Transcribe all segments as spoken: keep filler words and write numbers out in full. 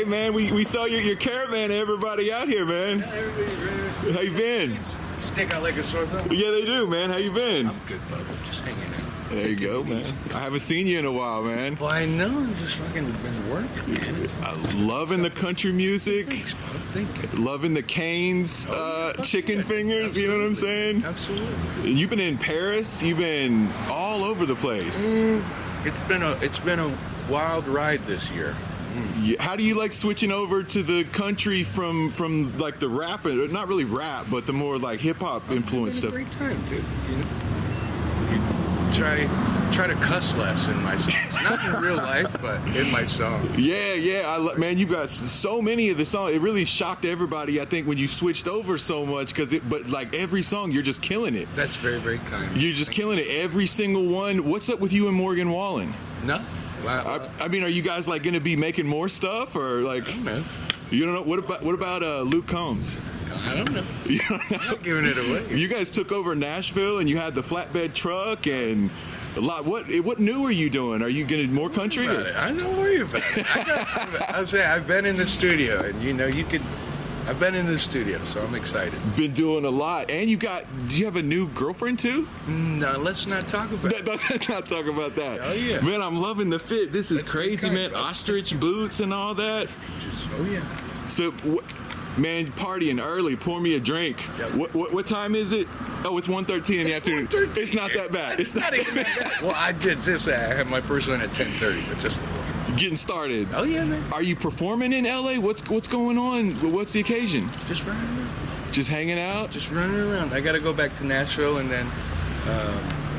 Hey, man, we, we saw your, your caravan, everybody out here, man. Yeah, everybody's ready. How you been? Stick out like a sore thumb. Yeah, they do, man. How you been? I'm good, bub. I'm just hanging out. There you go, man. I haven't seen you in a while, man. Well, I know. I'm just fucking been working, man. It's I'm loving the country music. Thanks, bub. Thank you. Loving the Cane's uh, chicken fingers, you know what I'm saying? Absolutely. You've been in Paris. You've been all over the place. Mm, it's been a it's been a wild ride this year. Mm. Yeah, how do you like switching over to the country from from like the rap, not really rap, but the more like hip hop influenced stuff? Great time, dude. You know, you know, try try to cuss less in my songs, not in real life, but in my song. Yeah, yeah, I, lo- man, you've got so many of the songs. It really shocked everybody, I think, when you switched over so much. Because it, but like every song, you're just killing it. That's very very kind. You're just killing it. Every single one. What's up with you and Morgan Wallen? Nothing. Wow. I, I mean, are you guys like going to be making more stuff, or like? I don't know. You don't know what about what about uh, Luke Combs? I don't know. You don't know? I'm not giving it away. You guys took over Nashville, and you had the flatbed truck and a lot. What what new are you doing? Are you getting more country? About it. I don't worry about it. I got, I'll say I've been in the studio, and you know you could. I've been in the studio, so I'm excited. Been doing a lot, and you got. Do you have a new girlfriend too? No, let's not talk about it. Let's not talk about that. Oh yeah, man, I'm loving the fit. This is That's crazy, kind, man. bro. Ostrich boots and all that. Oh yeah. So, wh- man, partying early. Pour me a drink. Yeah. What, what what time is it? Oh, it's one thirteen in the afternoon. It's not that bad. It's not, not even that bad. Well, I did this. I had my first one at ten thirty, but just the one. Getting started. Oh yeah, man. Are you performing in L A? What's what's going on? What's the occasion? Just running around. Just hanging out? Just running around. I got to go back to Nashville and then uh,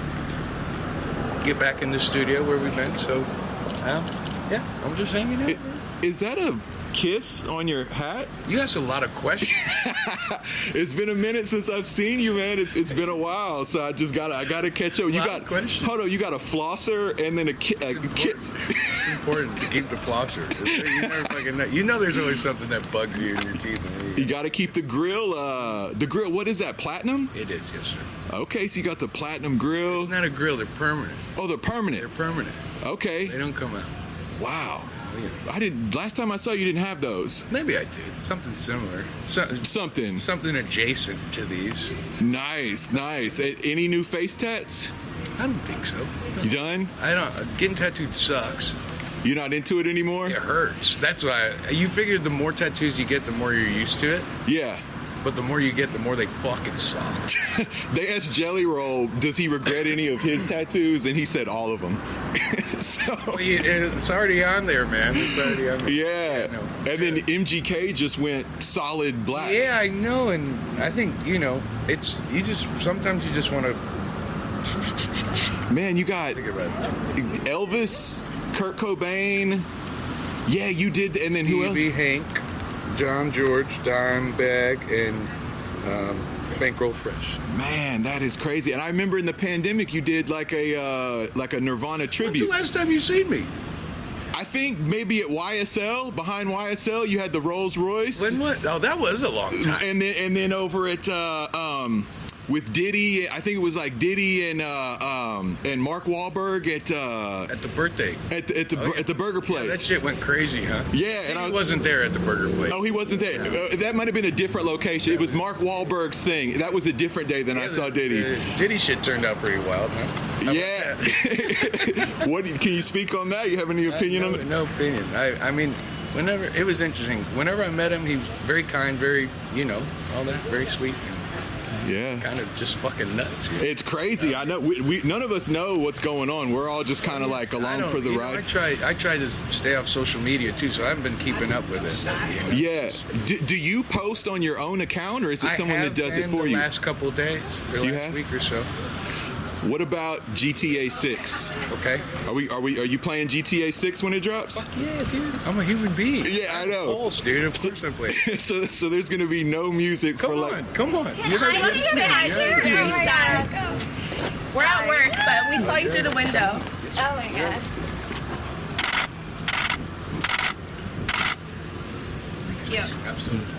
get back in the studio where we've been. So, um, yeah, I'm just hanging out. It, is that a kiss on your hat? You asked a lot of questions. It's been a minute since I've seen you, man. It's, it's been a while, so I just gotta I gotta catch up. You Lot got of questions. hold on. You got a flosser and then a, ki- a kiss. It's important to keep the flosser. You never fucking know. You know there's always something that bugs you in your teeth. You got to keep the grill. Uh, the grill. What is that? Platinum? It is, yes, sir. Okay, so you got the platinum grill. It's not a grill. They're permanent. Oh, they're permanent. They're permanent. Okay. They don't come out. Wow. Oh, yeah. I didn't. Last time I saw you, didn't have those. Maybe I did. Something similar. So, Something. something adjacent to these. Nice, nice. A- Any new face tats? I don't think so. You done? I don't. Getting tattooed sucks. You're not into it anymore? It hurts. That's why you figure the more tattoos you get, the more you're used to it. Yeah. But the more you get, the more they fucking suck. They asked Jelly Roll, does he regret any of his tattoos? And he said all of them. So, Well, you- it's already on there, man. It's already on there. yeah. no. And then M G K just went solid black. Yeah, I know, and I think you know, it's you just sometimes you just want to Man, you got think about it. Elvis, Kurt Cobain. Yeah, you did. And then who else? Stevie, Hank, John George, Dimebag, and um, Bankroll Fresh. Man, that is crazy. And I remember in the pandemic, you did like a uh, like a Nirvana When's tribute. the last time you seen me? I think maybe at Y S L, behind Y S L, you had the Rolls Royce. When what? Oh, that was a long time. And then and then over at uh, um, with Diddy, I think it was like Diddy and uh, um, and Mark Wahlberg at uh, At the birthday. at the, at the Oh, yeah. at the burger Yeah, place. that shit went crazy, huh? Yeah, and he I was- wasn't there at the burger place. Oh, he wasn't there. Uh, that might have been a different location. It was Mark Wahlberg's thing. That was a different day than I saw Diddy. The Diddy shit turned out pretty wild, huh? How about Yeah. that? What can you speak on that? You have any opinion no, on it? No opinion. I, I mean, whenever it was interesting. Whenever I met him, he was very kind, very, you know, all that, very sweet, and Yeah. kind of just fucking nuts. You know? It's crazy. I know. We, we none of us know what's going on. We're all just kind of like I along don't- for the you know, I ride. try. I try to stay off social media too, so I haven't been keeping up with it. you know. Yeah. Do, do you post on your own account, or is it I someone that have does it been for the you? last couple of days, or You last have? week or so. What about G T A six? Okay. Are we? Are we? Are you playing G T A six when it drops? Yeah, dude. I'm a human being. Yeah, I know. Pulse, dude. Of course I play. so, so there's gonna be no music Come for on, like. come on. You heard I it. even had you. Oh my god. We're at work, but we saw you through the window. Oh my god. Cute. Absolutely.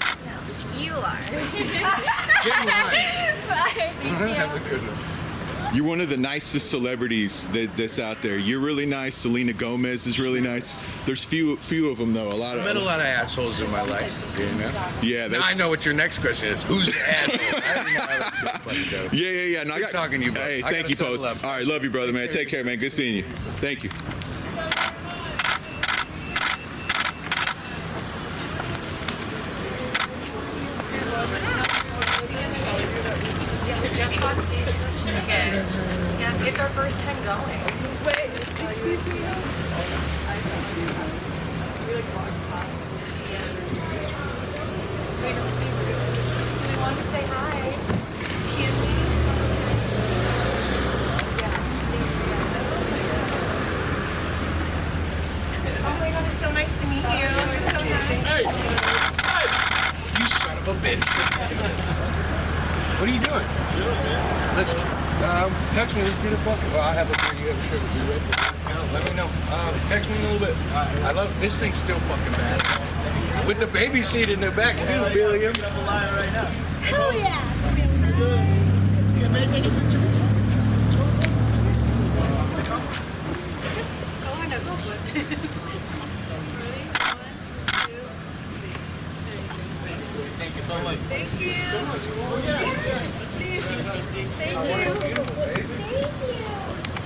You are. Get in line. Bye. Thank you. Have a good one. You're one of the nicest celebrities that, that's out there. You're really nice. Selena Gomez is really nice. There's few few of them though. A lot I've of met a lot of assholes in my life. You know. Yeah. Now That's, I know what your next question is. Who's the asshole? I didn't know how that's going to fucking go. Yeah, yeah, yeah. No, I Good got talking to you, bro. Hey, I thank gotta you, settle Post. up. All right, love you, brother, man. Take care, man. Good seeing you. Thank you. Just on stage. Yeah, it's our first time going. Wait, excuse me. So we don't see you. We wanted to say hi. Can we? Oh my god, it's so nice to meet you. You're so nice. Hey! Hey! You son of a bitch. What are you doing? Listen, um, text me. Let's get a fucking. Well, I have a beer. You have a sugar. You ready? Let me know. Um, text me in a little bit. I love this thing's still fucking bad. With the baby seat in the back too, Billiam. Hell yeah. Oh, I know. Go for it. Thank you so much. Thank you. Thank you. Thank you.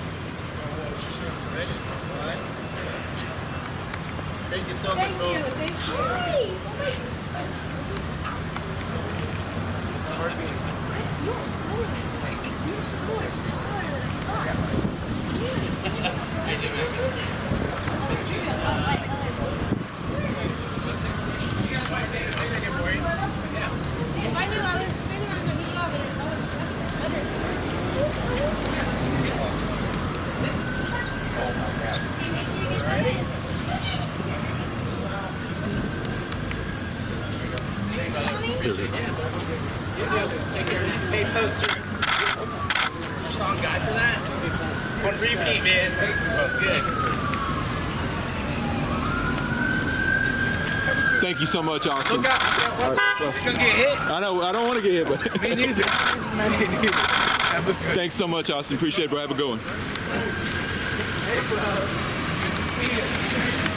Thank you so much, Thank bro. you. Thank you. You're so You're so If I knew I was spinning on the video, I would have known Hey, poster. Your song guy for that? On repeat, man. Oh, good. Thank you so much, Austin. Look out! All right, well, You're gonna get hit. I know. I don't want to get hit, but Me neither. Me neither. Have a good. thanks so much, Austin. Appreciate it, bro. Have a good one. Hey, bro. Good to see you.